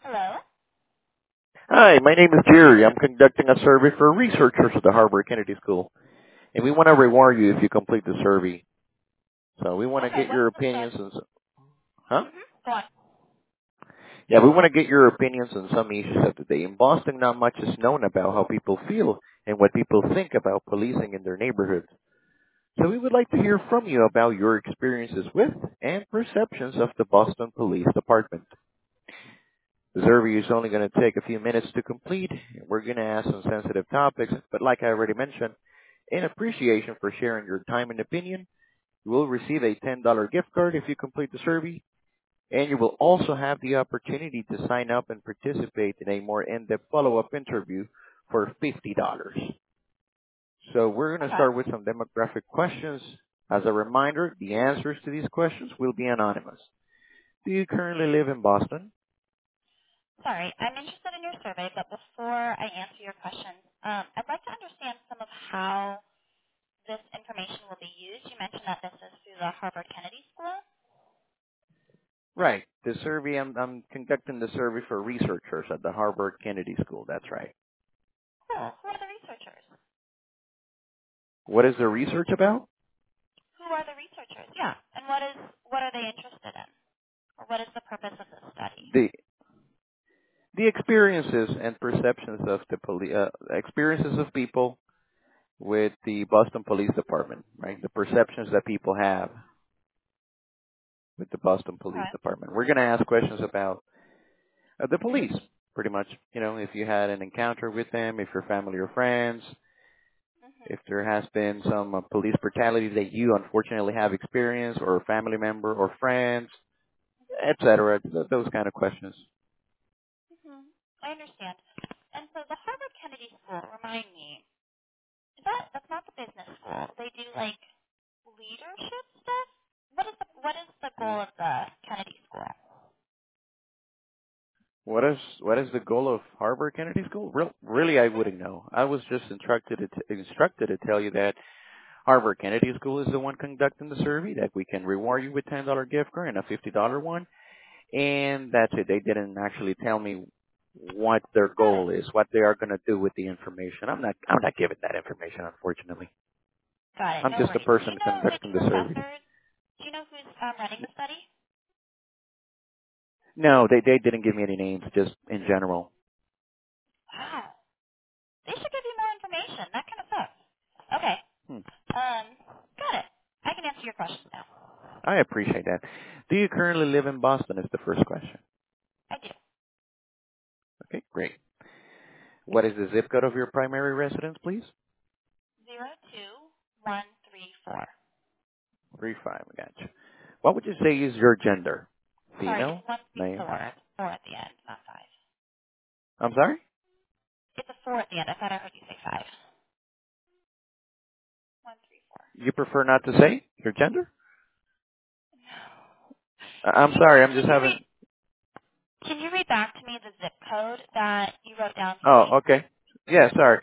Hello? Hi, my name is Jerry. I'm conducting a survey for researchers at the Harvard Kennedy School, and we want to reward you if you complete the survey. So we want to Okay, get what's your the opinions study? on huh? Go on. Yeah, we want to get your opinions on some issues of the day. In Boston, not much is known about how people feel and what people think about policing in their neighborhoods. So we would like to hear from you about your experiences with and perceptions of the Boston Police Department. The survey is only going to take a few minutes to complete. We're going to ask some sensitive topics, but like I already mentioned, in appreciation for sharing your time and opinion, you will receive a $10 gift card if you complete the survey, and you will also have the opportunity to sign up and participate in a more in-depth follow-up interview for $50. So we're going to Okay. start with some demographic questions. As a reminder, the answers to these questions will be anonymous. Do you currently live in Boston? Sorry, I'm interested in your survey, but before I answer your questions, I'd like to understand some of how this information will be used. You mentioned that this is through the Harvard Kennedy School. Right. The survey, I'm conducting the survey for researchers at the Harvard Kennedy School. That's right. Cool. Who are the researchers? What is the research about? Who are the researchers? Yeah. And what are they interested in? Or what is the purpose of this study? The the experiences and perceptions of the experiences of people with the Boston Police Department, right? The perceptions that people have with the Boston Police Okay. Department. We're going to ask questions about the police, pretty much. You know, if you had an encounter with them, if you're family or friends, Mm-hmm. if there has been some police brutality that you unfortunately have experienced, or a family member or friends, etc. Those kind of questions. Mm-hmm. I understand. And so the Harvard Kennedy School, remind me, that's not the business school. They do like leadership stuff. What is the Hmm. goal of the Kennedy School? What is the goal of Harvard Kennedy School? Really, I wouldn't know. I was just instructed to tell you that Harvard Kennedy School is the one conducting the survey, that we can reward you with $10 gift card and a $50 one, and that's it. They didn't actually tell me what their Got it. goal is, what they are going to do with the information. I'm not giving that information, unfortunately. Got it. I'm No just a worries. Do person you know which conducting the survey. professors? Do you know who's running the study? No, they didn't give me any names, just in general. Wow. They should give you more information. That kind of sucks. Okay. Hmm. Got it. I can answer your questions now. I appreciate that. Do you currently live in Boston is the first question. I do. Okay, great. What is the zip code of your primary residence, please? 02134. 35, I got you. What would you say is your gender? Sorry, it's Female? Male? 134. Four at the end, not five. I'm sorry? It's a four at the end. I thought I heard you say five. 134. You prefer not to say your gender? Can I'm you sorry, I'm can just you read having... can you read back to me the zip code that you wrote down for me? Oh, okay. Yeah, sorry.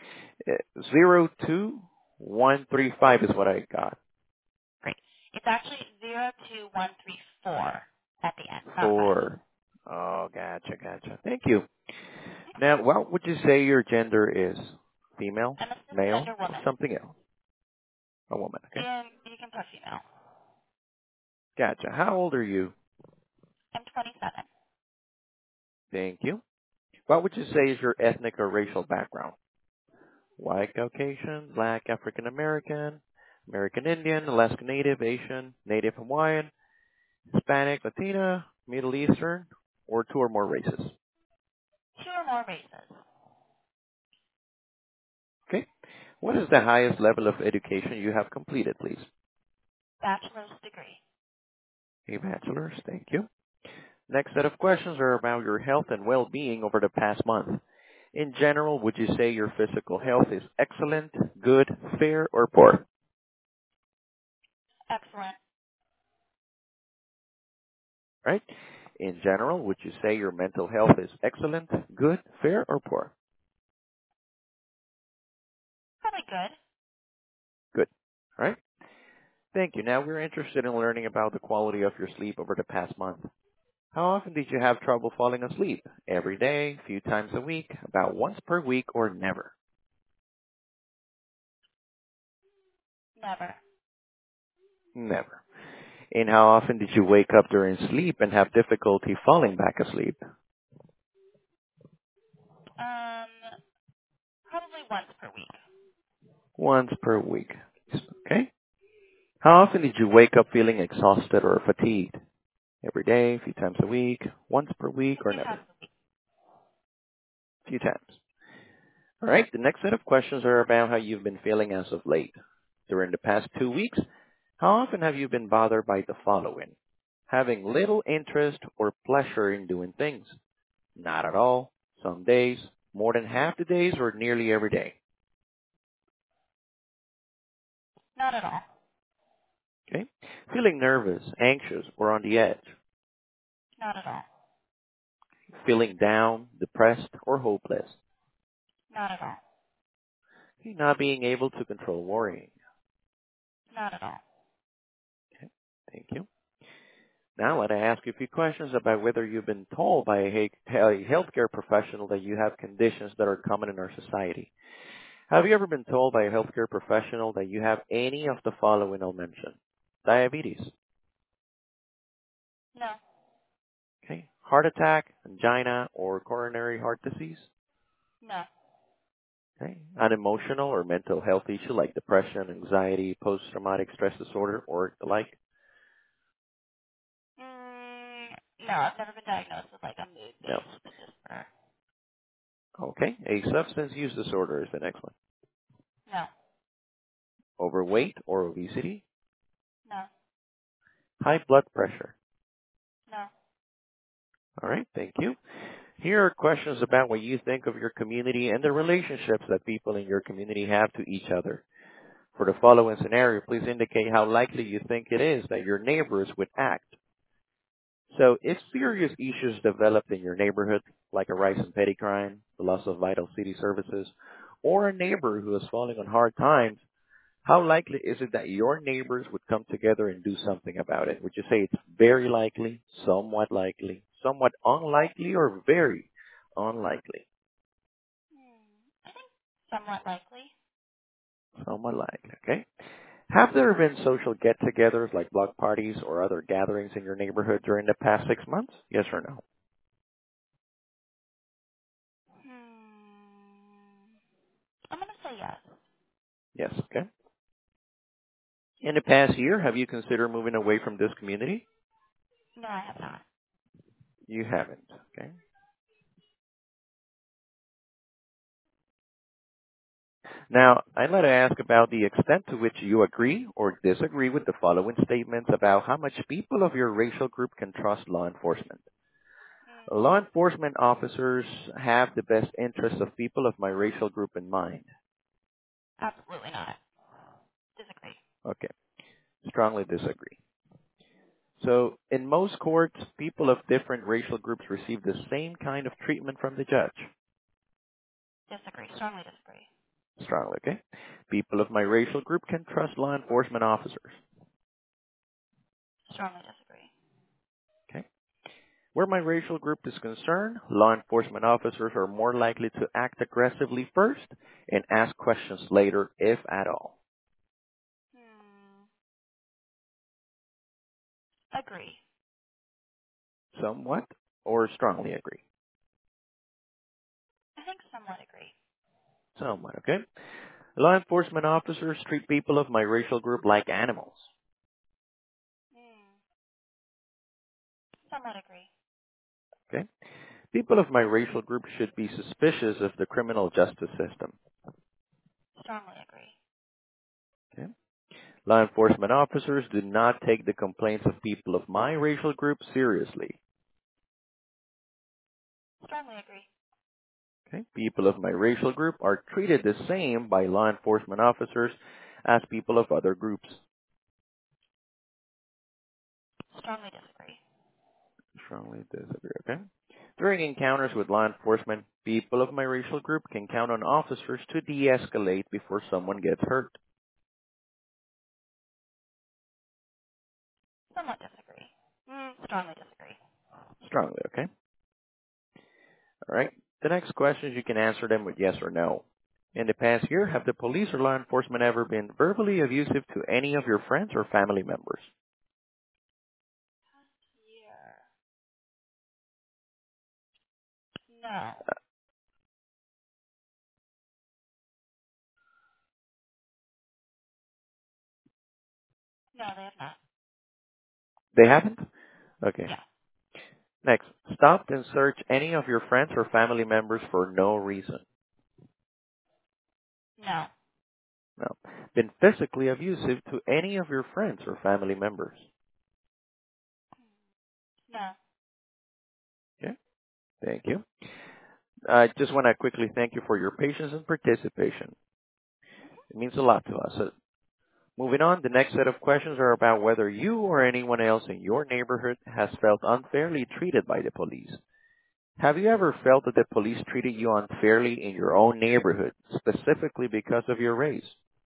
02135 is what I got. Great. It's actually 02134 at the end, not five. For... Oh, gotcha. Thank you. Now, what would you say your gender is? Female? I'm a Male? cisgender Or woman. something else? A woman, okay? You can put female. Gotcha. How old are you? I'm 27. Thank you. What would you say is your ethnic or racial background? White, Caucasian, Black, African American, American Indian, Alaska Native, Asian, Native Hawaiian, Hispanic, Latina, Middle Eastern, or two or more races. Two or more races. Okay. What is the highest level of education you have completed, please? Bachelor's degree. A bachelor's. Thank you. Next set of questions are about your health and well-being over the past month. In general, would you say your physical health is excellent, good, fair, or poor? Excellent. Right? In general, would you say your mental health is excellent, good, fair, or poor? Probably good. Good. All right? Thank you. Now we're interested in learning about the quality of your sleep over the past month. How often did you have trouble falling asleep? Every day, few times a week, about once per week, or never? Never. Never. And how often did you wake up during sleep and have difficulty falling back asleep? Um, Probably once per week. Once per week. Okay. How often did you wake up feeling exhausted or fatigued? Every day, a few times a week, once per week, A or few never? times a week. A few times. All right. The next set of questions are about how you've been feeling as of late. During the past 2 weeks, how often have you been bothered by the following? Having little interest or pleasure in doing things. Not at all. Some days, more than half the days, or nearly every day. Not at all. Okay. Feeling nervous, anxious, or on the edge. Not at all. Feeling down, depressed, or hopeless. Not at all. Not being able to control worrying. Not at all. Okay. Thank you. Now let I ask you a few questions about whether you've been told by a healthcare professional that you have conditions that are common in our society. Have you ever been told by a healthcare professional that you have any of the following I'll mention? Diabetes, No. okay, heart attack, angina, or coronary heart disease, No. okay, an emotional or mental health issue like depression, anxiety, post-traumatic stress disorder, or the like. No, I've never been diagnosed with like a No. mood-based disorder. Okay, a substance use disorder is the next one. No. Overweight or obesity, No. high blood pressure. No. All right, thank you. Here are questions about what you think of your community and the relationships that people in your community have to each other. For the following scenario, please indicate how likely you think it is that your neighbors would act. So, if serious issues developed in your neighborhood, like a rise in petty crime, the loss of vital city services, or a neighbor who is falling on hard times, how likely is it that your neighbors would come together and do something about it? Would you say it's very likely, somewhat unlikely, or very unlikely? I think somewhat likely. Somewhat likely, okay? Have there been social get-togethers like block parties or other gatherings in your neighborhood during the past 6 months? Yes or no? I'm gonna say yes. Yes, okay. In the past year, have you considered moving away from this community? No, I have not. You haven't, okay? Now, I'd like to ask about the extent to which you agree or disagree with the following statements about how much people of your racial group can trust law enforcement. Law enforcement officers have the best interests of people of my racial group in mind. Absolutely not. Disagree. Okay, strongly disagree. So, in most courts, people of different racial groups receive the same kind of treatment from the judge. Disagree. Strongly disagree. Strongly, okay? People of my racial group can trust law enforcement officers. Strongly disagree. Okay? Where my racial group is concerned, law enforcement officers are more likely to act aggressively first and ask questions later, if at all. Agree. Somewhat or strongly agree. I think somewhat agree. Somewhat, okay? Law enforcement officers treat people of my racial group like animals. Somewhat agree. Okay? People of my racial group should be suspicious of the criminal justice system. Strongly agree. Okay? Law enforcement officers do not take the complaints of people of my racial group seriously. Strongly agree. Okay? People of my racial group are treated the same by law enforcement officers as people of other groups. Strongly disagree. Strongly disagree, okay? During encounters with law enforcement, people of my racial group can count on officers to de-escalate before someone gets hurt. Somewhat disagree. Strongly disagree. Strongly, okay? All right. The next questions, you can answer them with yes or no. In the past year, have the police or law enforcement ever been verbally abusive to any of your friends or family members? Year. No. No, they have not. They haven't? Okay. Yeah. Next, stopped and searched any of your friends or family members for no reason. No. No. Been physically abusive to any of your friends or family members. No. Okay. Thank you. I just want to quickly thank you for your patience and participation. It means a lot to us. Moving on, the next set of questions are about whether you or anyone else in your neighborhood has felt unfairly treated by the police. Have you ever felt that the police treated you unfairly in your own neighborhood, specifically because of your race?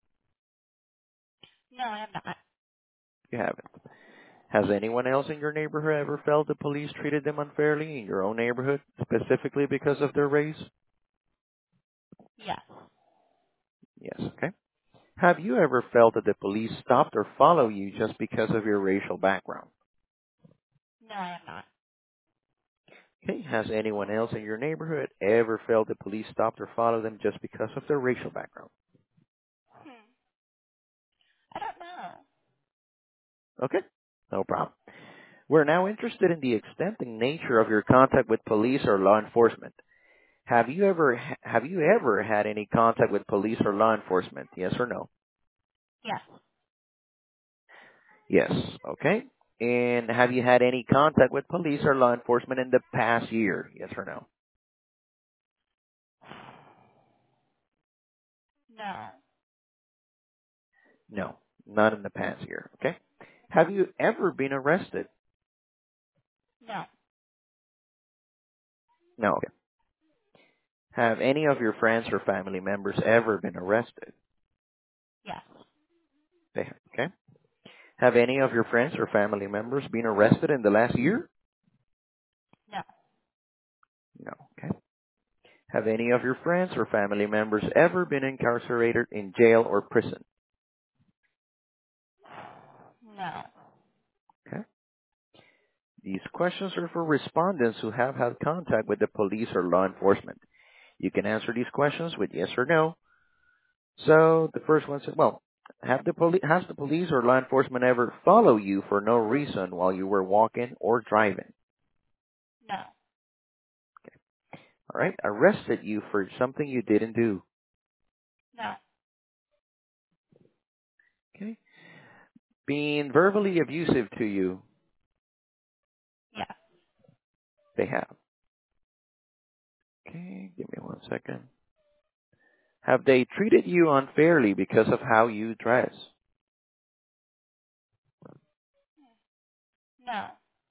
No, I have not. You haven't. Has anyone else in your neighborhood ever felt the police treated them unfairly in your own neighborhood, specifically because of their race? Yes. Yes, okay. Have you ever felt that the police stopped or followed you just because of your racial background? No, I have not. Okay. Has anyone else in your neighborhood ever felt the police stopped or followed them just because of their racial background? Hmm. I don't know. Okay. No problem. We're now interested in the extent and nature of your contact with police or law enforcement. Have you ever had any contact with police or law enforcement? Yes or no? Yes. Yes. Okay. And have you had any contact with police or law enforcement in the past year? Yes or no? No. No. Not in the past year. Okay. Have you ever been arrested? No. No. Okay. Have any of your friends or family members ever been arrested? Yes. They have. Okay. Have any of your friends or family members been arrested in the last year? No. No. Okay. Have any of your friends or family members ever been incarcerated in jail or prison? No. Okay. These questions are for respondents who have had contact with the police or law enforcement. You can answer these questions with yes or no. So the first one said, well, has the police or law enforcement ever followed you for no reason while you were walking or driving? No. All right. Arrested you for something you didn't do. No. Okay. Being verbally abusive to you. Yes. They have. Okay. Give me one second. Have they treated you unfairly because of how you dress? No.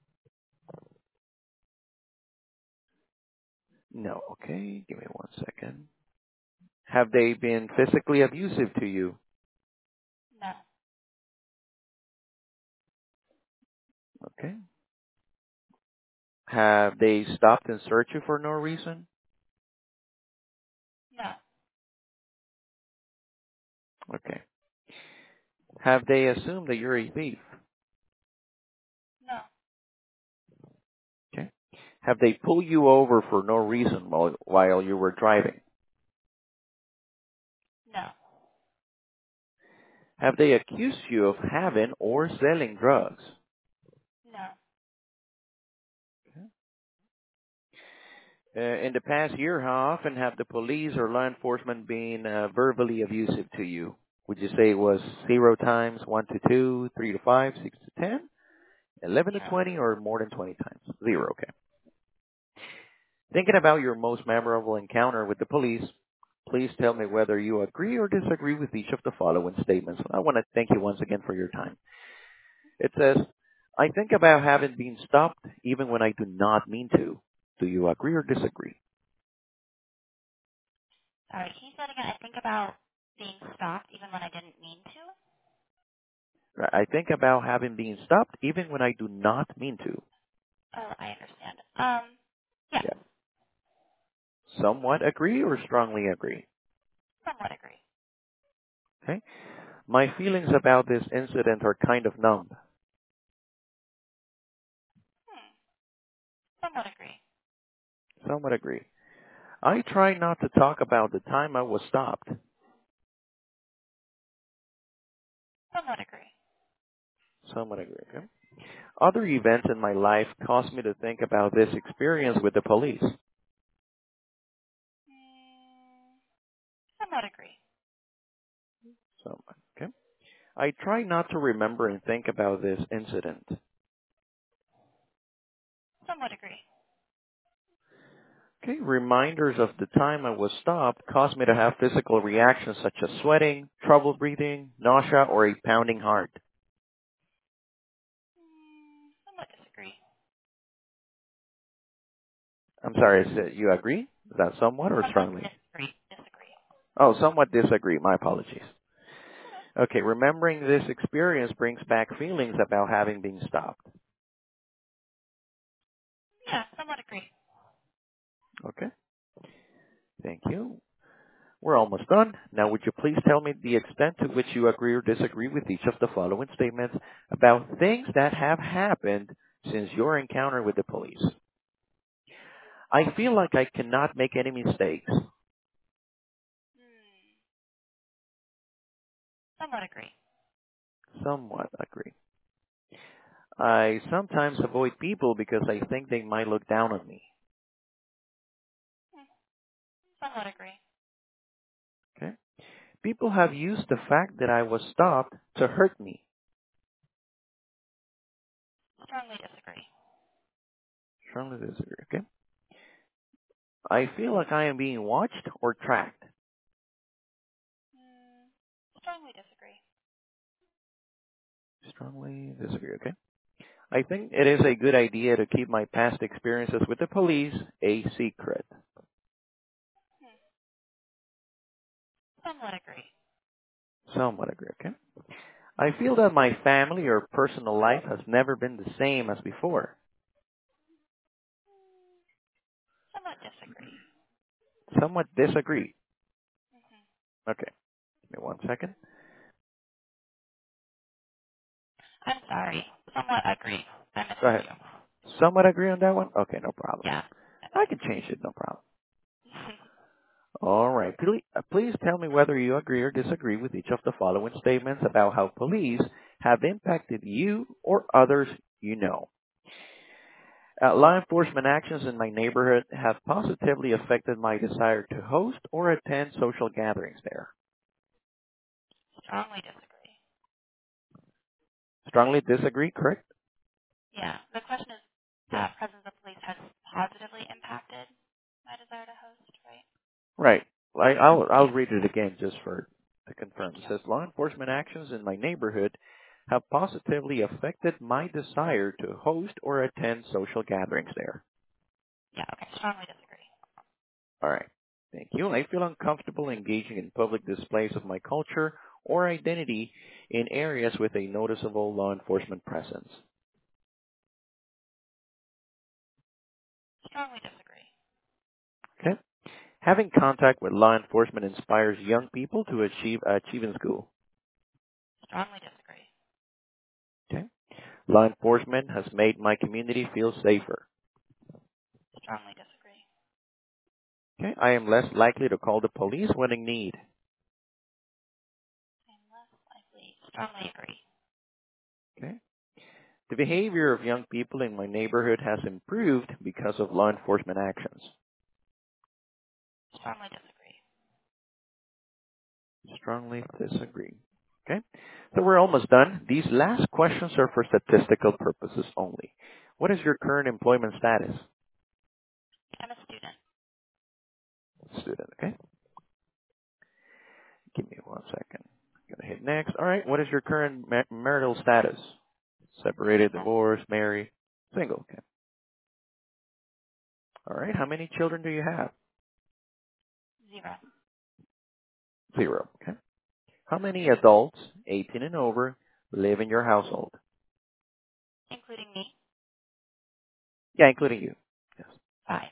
No. Okay. Give me one second. Have they been physically abusive to you? No. Okay. Have they stopped and searched you for no reason? No. Okay. Have they assumed that you're a thief? No. Okay. Have they pulled you over for no reason while you were driving? No. Have they accused you of having or selling drugs? No. In the past year, how often have the police or law enforcement been verbally abusive to you? Would you say it was 0 times, 1 to 2, 3 to 5, 6 to 10, 11 to Zero. 20, or more than 20 times? 0, okay. Thinking about your most memorable encounter with the police, please tell me whether you agree or disagree with each of the following statements. I want to thank you once again for your time. It says, I think about having been stopped even when I do not mean to. Do you agree or disagree? Sorry, can you say that again? I think about being stopped even when I didn't mean to. I think about having been stopped even when I do not mean to. Oh, I understand. Yes, Yeah. Somewhat agree or strongly agree? somewhat agree. Okay. My feelings about this incident are kind of numb. Hmm, somewhat agree. Somewhat agree. I try not to talk about the time I was stopped. Somewhat agree. Somewhat agree. Okay. Other events in my life caused me to think about this experience with the police. Mm, somewhat agree. Somewhat. Okay. I try not to remember and think about this incident. Somewhat agree. Okay. Reminders of the time I was stopped caused me to have physical reactions such as sweating, trouble breathing, nausea, or a pounding heart. Somewhat disagree. I'm sorry, you agree? Is that somewhat or Somewhat strongly? disagree. Disagree. Oh, somewhat disagree. My apologies. Okay, remembering this experience brings back feelings about having been stopped. Yeah, somewhat agree. Okay, thank you. We're almost done. Now, would you please tell me the extent to which you agree or disagree with each of the following statements about things that have happened since your encounter with the police? I feel like I cannot make any mistakes. Hmm, somewhat agree. Somewhat agree. I sometimes avoid people because I think they might look down on me. Hmm, somewhat agree. Okay? People have used the fact that I was stopped to hurt me. Strongly disagree. Strongly disagree. Okay? I feel like I am being watched or tracked. Hmm, strongly disagree. Strongly disagree. Okay? I think it is a good idea to keep my past experiences with the police a secret. Hmm, somewhat agree. Somewhat agree. Okay? I feel that my family or personal life has never been the same as before. Somewhat disagree. Somewhat disagree. Hmm. Okay. Give me one second. I'm sorry. Somewhat agree. I Go misheard ahead. you. Somewhat agree on that one? Okay, no problem. Yeah. I can change it, no problem. All right. Please tell me whether you agree or disagree with each of the following statements about how police have impacted you or others you know. Law enforcement actions in my neighborhood have positively affected my desire to host or attend social gatherings there. Strongly disagree. Strongly disagree, correct? Yeah. The question is, Yeah. presence of police has positively impacted my desire to host, right? Right. I'll Yeah. read it again just to confirm. Thank It you. says law enforcement actions in my neighborhood have positively affected my desire to host or attend social gatherings there. Yeah. Okay. Strongly disagree. All right. Thank you. I feel uncomfortable engaging in public displays of my culture or identity in areas with a noticeable law enforcement presence. Strongly disagree. Okay. Having contact with law enforcement inspires young people to achieve in school. Strongly disagree. Okay. Law enforcement has made my community feel safer. Strongly disagree. Okay. I am less likely to call the police when in need. I'm less likely. Strongly agree. Okay. The behavior of young people in my neighborhood has improved because of law enforcement actions. Strongly disagree. Strongly disagree. Okay. So we're almost done. These last questions are for statistical purposes only. What is your current employment status? I'm a student. Student. Okay. Give me one second. I'm gonna hit next. All right. What is your current marital status? Separated, Single. divorced, married, single. Okay. All right. How many children do you have? 0. Zero. Okay. How many adults, 18 and over, live in your household? Including me. Yeah, including you. Yes. 5.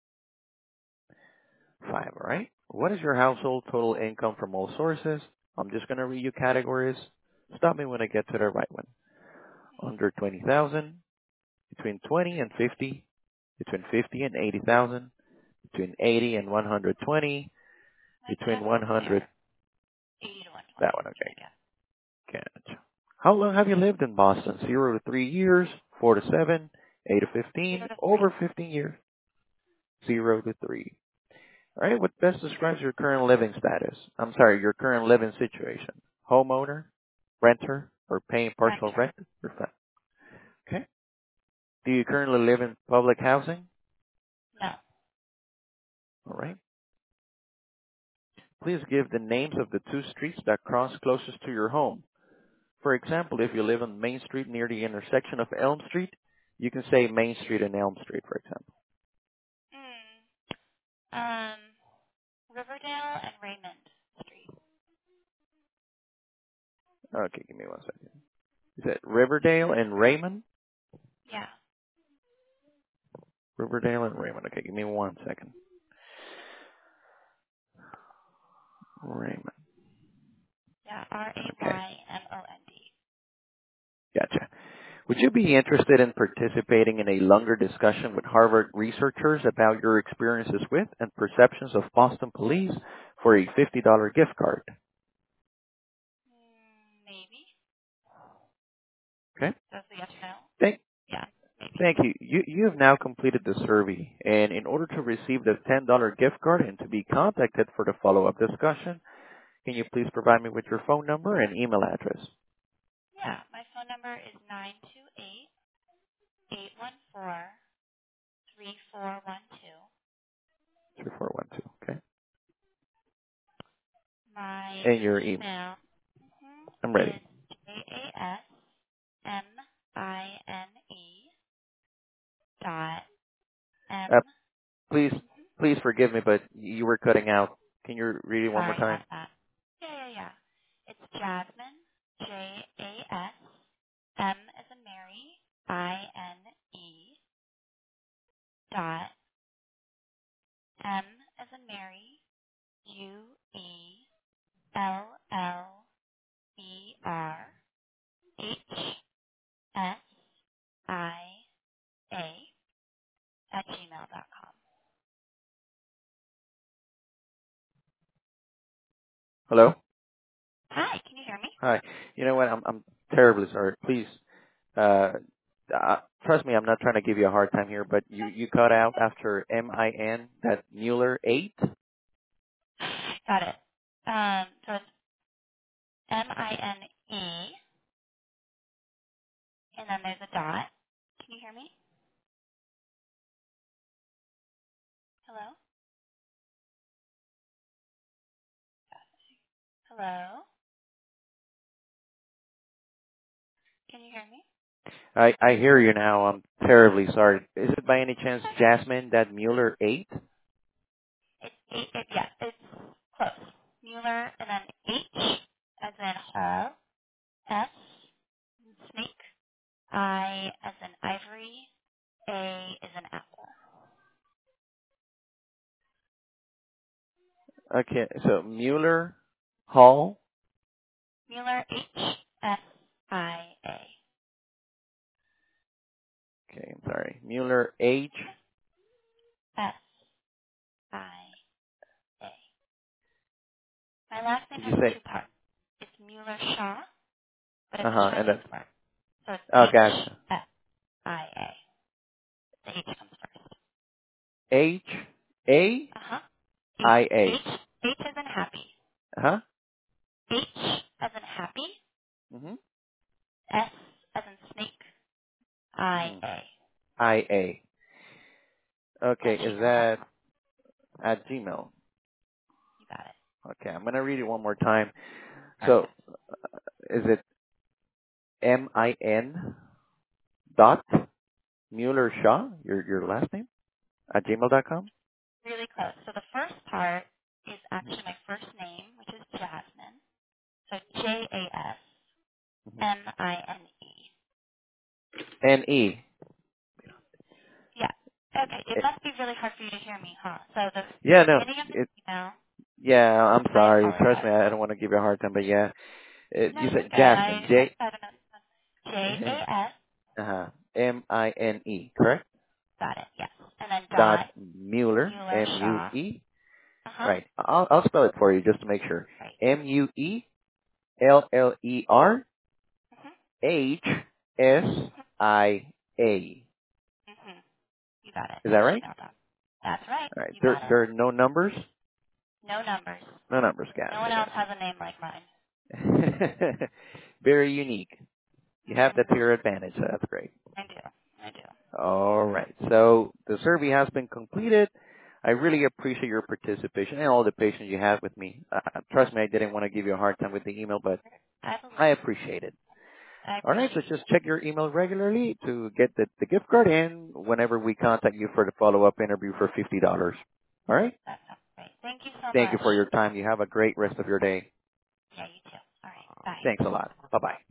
5, all right? What is your household total income from all sources? I'm just going to read you categories. Stop me when I get to the right one. Under 20,000, between 20 and 50, between 50 and 80,000, between 80 and 120, My between guess is 100, fair. 80 to 120 that one, is okay. my guess. Catch. How long have you lived in Boston? 0 to 3 years, 4 to 7, 8 to 0 15, to 3. over 15 years, 0 to 3. All right, what best describes your current living status? I'm sorry, your current living situation. Homeowner, renter, or paying partial Renter. rent? Okay. Do you currently live in public housing? No. All right. Please give the names of the two streets that cross closest to your home. For example, if you live on Main Street near the intersection of Elm Street, you can say Main Street and Elm Street, for example. Um, Riverdale and Raymond Street. Okay, give me one second. Is it Riverdale and Raymond? Yeah. Riverdale and Raymond. Okay, give me one second. Raymond. Yeah. Okay, Raymond. gotcha. Would you be interested in participating in a longer discussion with Harvard researchers about your experiences with and perceptions of Boston police for a $50 gift card? Maybe. Okay. That's a yes no. Thank, Yeah. Maybe. thank you. You have now completed the survey, and in order to receive the $10 gift card and to be contacted for the follow-up discussion, can you please provide me with your phone number and email address? Yeah. My phone number is 928-814-3412. 3412. Okay. My And your email. email I'm is ready. jasmine dot m. Please, please forgive me, but you were cutting out. Can you read it one more Sorry time? about that. Yeah. It's Jasmine, JASM as in Mary, INE dot M as in Mary, UELLERHSIA at gmail.com. Hello? Hi, can you hear me? Hi. You know what? I'm terribly sorry. Please, uh, trust me, I'm not trying to give you a hard time here, but you cut out after MIN, that Mueller 8? Got it. So it's MINE, and then there's a dot. Can you hear me? Hello? Hello? Can you hear me? I hear you now. I'm terribly sorry. Is it by any chance Jasmine, that Mueller 8? Yeah, it's close. Mueller, and then H as in Hall, S snake, I as in ivory, A as in apple. Okay, so Mueller Hall. Mueller, HSIA. Okay, I'm sorry. Mueller H. SIA. My last name Did you has say? two parts. It's Mueller Shaw, but it's a Uh-huh, and Chinese then, word. So it's oh, gotcha. HSIA. The H comes first. H-A-I-A. Uh-huh. H as in happy. Uh-huh. H as in happy. Mm-hmm. S as in snake. IA. I-A. Okay, At is that gmail.com. at Gmail? You got it. Okay, I'm going to read it one more time. So, Perfect. is it M-I-N dot Mueller Shaw, your last name, at gmail.com? Really close. So the first part is actually my first name, which is Jasmine. So JASMINE. N-E. Okay, it Eh, must be really hard for you to hear me, huh? So the Yeah, no. beginning of the email, Yeah, I'm I sorry. Trust me, apologize. I don't want to give you a hard time, but yeah. No, You you're said good. Jasmine. I don't know. J-A-S, Uh-huh. Mine, correct? got it, yes. And then Dot dot, Mueller, Mueller Shaw. M-U-E. Uh-huh. Right. I'll spell it for you just to make sure. Right. Muellerhsia. Mm-hmm. Mm-hmm. You got it Is that at right? gmail.com. That's right. All right. You got it. There are no numbers? No numbers. No numbers. No Got one it. else has a name like mine. Very unique. You have that Mm-hmm. to your advantage, so that's great. I do. I do. All right. So the survey has been completed. I really appreciate your participation and all the patience you have with me. Trust me, I didn't want to give you a hard time with the email, but I I believe you. appreciate it. I All right. So appreciate you. just check your email regularly to get the gift card in whenever we contact you for the follow-up interview for $50. All right. That sounds great. Thank you so Thank you much. for your time. You have a great rest of your day. Yeah, you too. All right. Bye. Thanks a lot. Bye-bye.